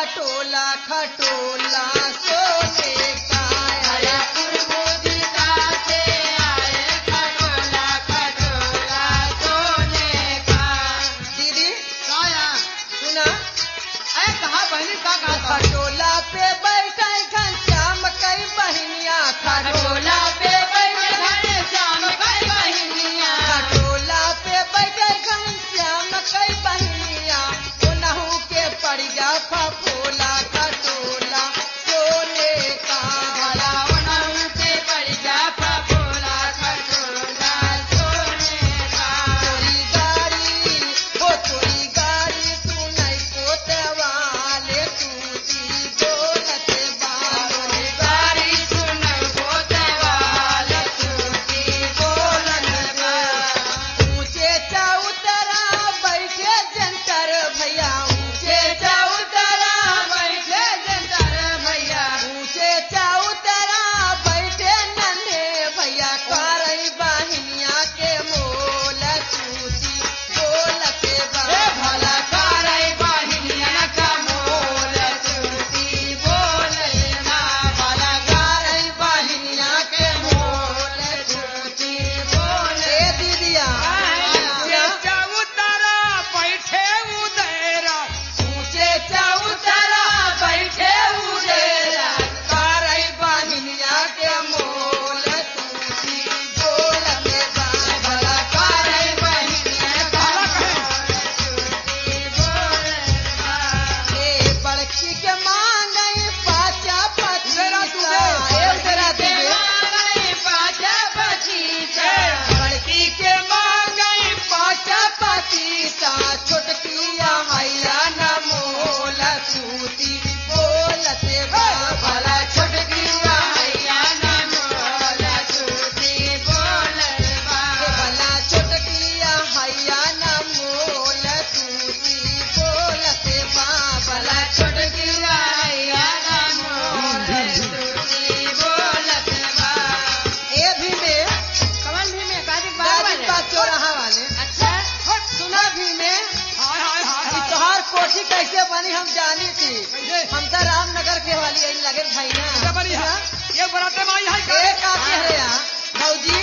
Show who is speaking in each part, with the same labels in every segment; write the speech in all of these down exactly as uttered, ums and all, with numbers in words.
Speaker 1: खटोला खटोला सोने का
Speaker 2: अरे कुर्बुदिता से आए खटोला खटोला सोने का।
Speaker 1: दीदी
Speaker 2: काया
Speaker 1: सुना
Speaker 2: अरे कहा बहनी का कहा था?
Speaker 1: खटोला पे बैठे घनश्याम कई बहनिया
Speaker 2: खटोला पे बैठे घनश्याम कई बहनिया।
Speaker 1: खटोला पे बैठे घनश्याम कई बहनिया ओनहु के पड़ जा फफोला खटोला सोने का
Speaker 2: भला उन्हों के पड़ जा फफोला खटोला सोने का।
Speaker 1: चोरी गाड़ी हो चोरी गाड़ी तू नहीं पोते वाले तू सी बोलते बालों
Speaker 2: गाड़ी सुन बोते वाले तूती बोलन बा।
Speaker 1: ऊंचे चौतरा बैठे जंतर भैया ऊंचे
Speaker 2: चौतरा बैठे जंतर भैया।
Speaker 1: ऊंचे चौतरा बैठे नन्हे भैया करई बहनिया के मोल चूसी बोलते
Speaker 2: ए भला करई बहनिया का मोल तूती बोले ना। भला करई बहनिया के मोल तूती बोले।
Speaker 1: ए दीदिया
Speaker 2: चौतरा बैठे उदेरा।
Speaker 1: ऊंचे
Speaker 2: चौतरा बैठे उदेरा।
Speaker 1: करई बहनिया के मोल चूसी बोलते
Speaker 2: भला करई बहनिया का मोल तूती बोले ना।
Speaker 1: ए बड़की के मांगई पाचा
Speaker 2: तेरा तू
Speaker 1: पचीसा
Speaker 2: दे।
Speaker 1: ए तेरा
Speaker 2: के
Speaker 1: दीदी
Speaker 2: मांगई पाचा पचीसा।
Speaker 1: बड़की के मांगई पाचा पचीसा छोटकिया हैया न मोल सूती बोलते बा
Speaker 2: भला छोटकी हैया न मोल तूती बोले बा।
Speaker 1: भला छोटकिया हैया न मोल सूती बोलते बा
Speaker 2: भला छोटकी हैया न मोल तूती बोलत बा।
Speaker 1: ए भी में
Speaker 2: कमल भी में गाजी
Speaker 1: गाजी का चौराहा वाले
Speaker 2: अच्छा
Speaker 1: सुना भी में
Speaker 2: हाय हाय हाय
Speaker 1: कि तोहार कोठी कैसे बनी हम जानी थी
Speaker 2: कैसे?
Speaker 1: हम तो रामनगर के वाली आई लगे भाई
Speaker 2: क्या
Speaker 1: ना
Speaker 2: बनी है? ये बराते माई है का?
Speaker 1: एक आप कह रहे हैं भौजी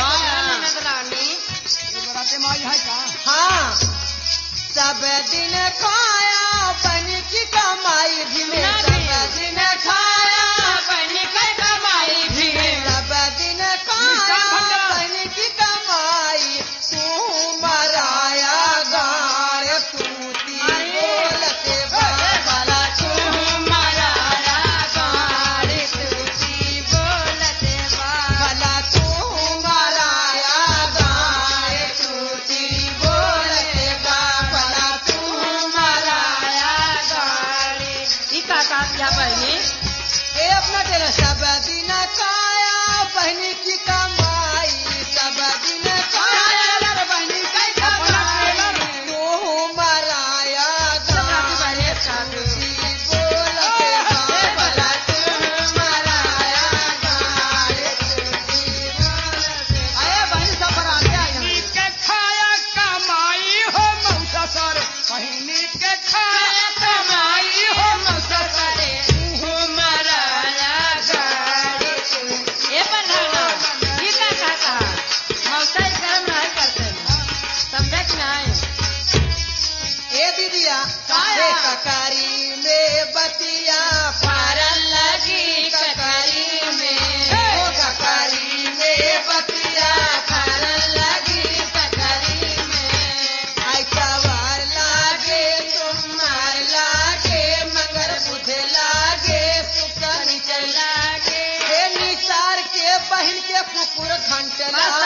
Speaker 2: ये बराते माई है का?
Speaker 1: हाँ सब दिन खाया बनी की कमाई भी में सब दिन खाया
Speaker 2: बन के कमाई भी
Speaker 1: सब दिन खाया बनी की कमाई तू मराया गाड़ तूती बोलते
Speaker 2: भला तू मराया गाड़ी तूती बोलते बा।
Speaker 1: भला तू मराया गाड़
Speaker 2: तूती बोलते बा। भला तू मराया गाड़ी। ई का का क्या बहनी?
Speaker 1: ए अपना टेलर सब दिन काया बहनी की कमाई सब दिन काया बहनी की कमाई तू मराया गाड़ी तूती बोलते बा
Speaker 2: भला तू मराया गाड़ी तूती बोलते बा।
Speaker 1: आया बहनी सब बराते आए
Speaker 2: के खाया कमाई हो मौसा सर। बहिनी के खाया कमाई हो मौसा सर। तू मराया गाड़ी तू। ए प्रधाना, ये का का कहा? मौसा इस कर्म नहीं करते। समझे कि नहीं?
Speaker 1: ए दीदिया
Speaker 2: काया?
Speaker 1: ए ककारी में बतिया
Speaker 2: फारन लगी ककरी में।
Speaker 1: ओ ककारी में बतिया
Speaker 2: फारन लगी ककरी में।
Speaker 1: आई कवार लागे तुम मार लागे मगर बुध लागे सुकनी
Speaker 2: चला के
Speaker 1: ए निसार के बहन के कुकुर घंट लागे